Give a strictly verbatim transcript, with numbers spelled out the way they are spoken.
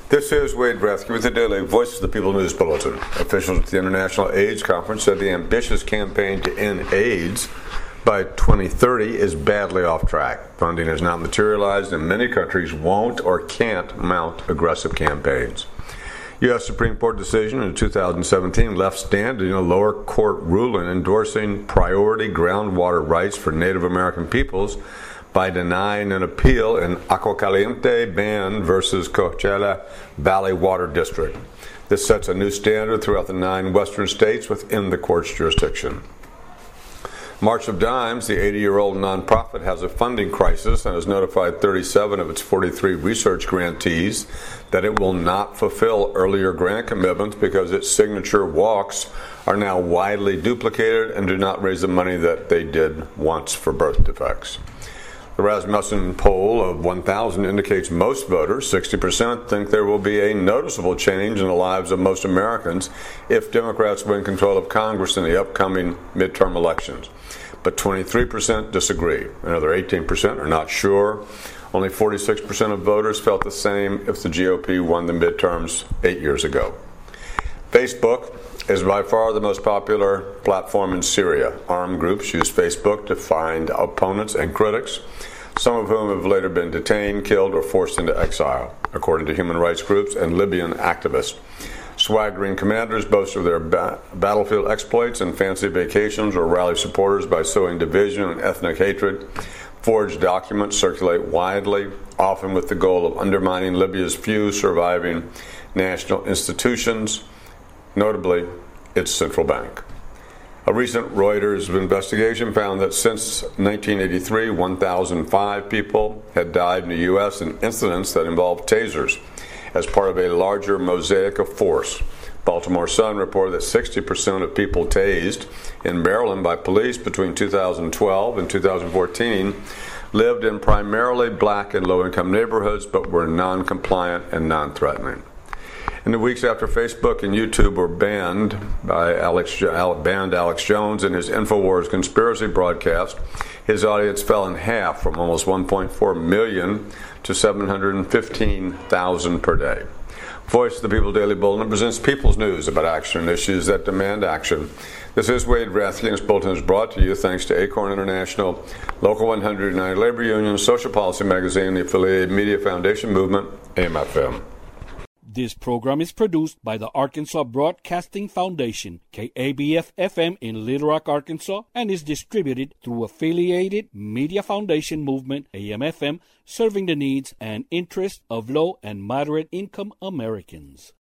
This is Wade Rathke with the Daily Voice of the People News Bulletin. Officials at the International AIDS Conference said the ambitious campaign to end AIDS by twenty thirty is badly off track. Funding has not materialized, and many countries won't or can't mount aggressive campaigns. U S Supreme Court decision in two thousand seventeen left standing a lower court ruling endorsing priority groundwater rights for Native American peoples by denying an appeal in Agua Caliente Band versus Coachella Valley Water District. This sets a new standard throughout the nine western states within the court's jurisdiction. March of Dimes, the eighty-year-old nonprofit, has a funding crisis and has notified thirty-seven of its forty-three research grantees that it will not fulfill earlier grant commitments because its signature walks are now widely duplicated and do not raise the money that they did once for birth defects. The Rasmussen poll of one thousand indicates most voters, sixty percent, think there will be a noticeable change in the lives of most Americans if Democrats win control of Congress in the upcoming midterm elections. But twenty-three percent disagree. Another eighteen percent are not sure. Only forty-six percent of voters felt the same if the G O P won the midterms eight years ago. Facebook is by far the most popular platform in Syria. Armed groups use Facebook to find opponents and critics, some of whom have later been detained, killed, or forced into exile, according to human rights groups and Libyan activists. Swaggering commanders boast of their ba- battlefield exploits and fancy vacations, or rally supporters by sowing division and ethnic hatred. Forged documents circulate widely, often with the goal of undermining Libya's few surviving national institutions, notably its central bank. A recent Reuters investigation found that since nineteen eighty-three, one thousand five people had died in the U S in incidents that involved tasers as part of a larger mosaic of force. Baltimore Sun reported that sixty percent of people tased in Maryland by police between two thousand twelve and two thousand fourteen lived in primarily black and low-income neighborhoods but were non-compliant and non-threatening. In the weeks after Facebook and YouTube were banned by Alex, banned Alex Jones and his InfoWars conspiracy broadcast, his audience fell in half from almost one point four million to seven hundred fifteen thousand per day. Voice of the People Daily Bulletin presents People's News about action and issues that demand action. This is Wade Rathke, and this bulletin is brought to you thanks to Acorn International, Local one hundred, United Labor Union, Social Policy Magazine, the affiliated Media Foundation Movement, A M F M. This program is produced by the Arkansas Broadcasting Foundation, K A B F F M in Little Rock, Arkansas, and is distributed through affiliated Media Foundation Movement, A M F M, serving the needs and interests of low and moderate income Americans.